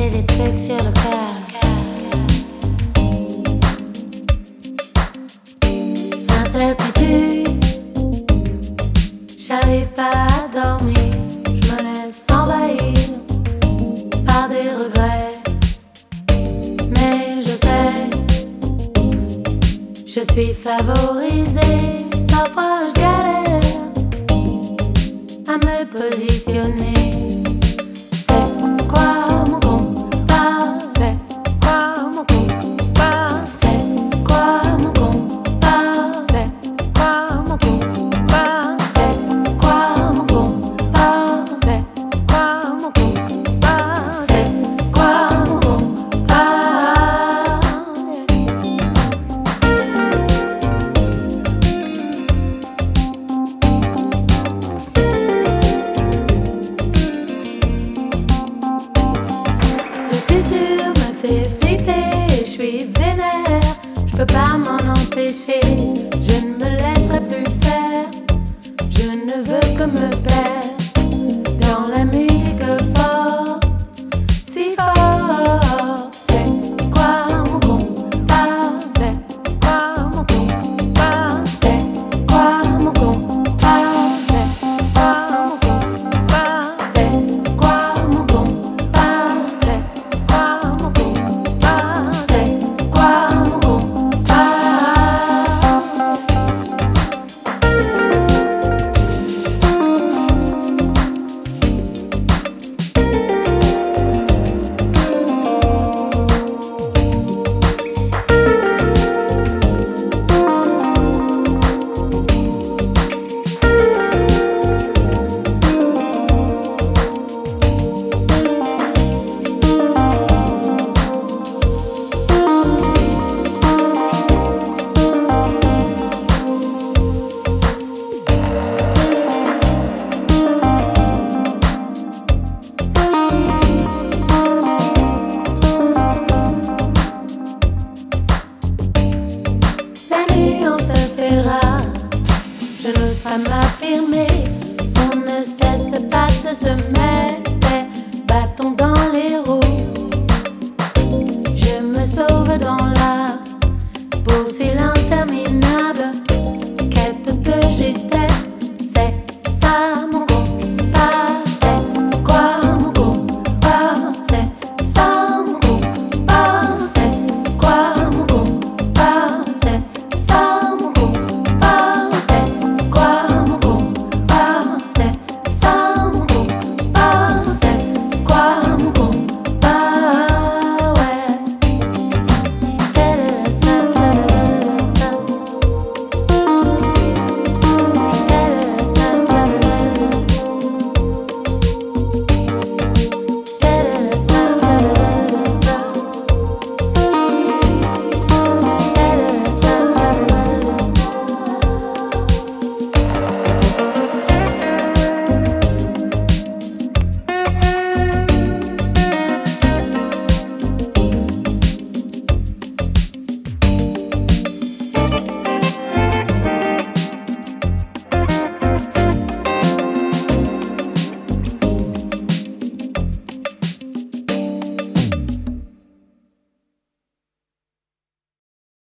J'ai des trucs sur le cœur. Incertitude, j'arrive pas à dormir. Je me laisse envahir par des regrets. Mais je sais, je suis favorisée. Parfois je galère à me positionner. C'est quoi mon combat? C'est quoi mon combat? C'est quoi mon combat? C'est quoi mon combat? C'est quoi mon combat? C'est quoi mon combat? C'est quoi mon combat? Le futur me fait flipper, je suis vénère, je peux pas m'en empêcher, je ne me laisserai plus faire, je ne veux que me perdre.